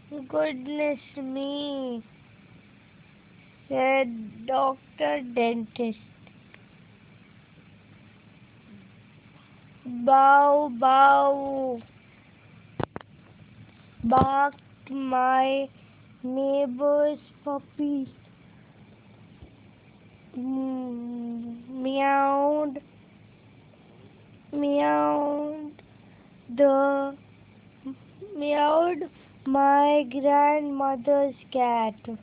Goodness me, said Doctor Dentist. Bow, bow, barked my neighbor's puppy. Meowed, meowed, the meowed my grandmother's cat.